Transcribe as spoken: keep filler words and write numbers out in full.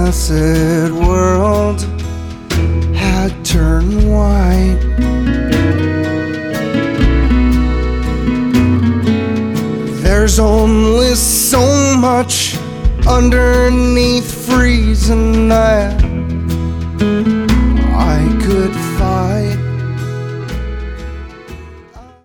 placid world had turned white. There's only so much underneath freezing that I could